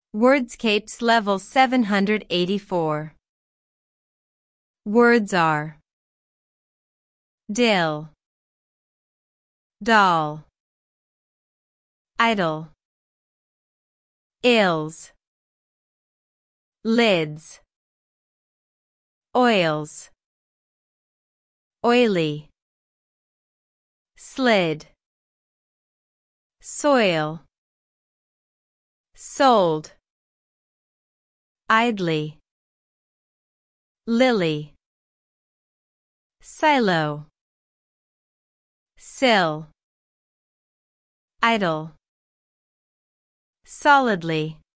Wordscapes Level 784. Words are dill, doll, idle, ills, lids, oils, oily, slid, soil, sold, idly, lily, silo, sill, idle, solidly,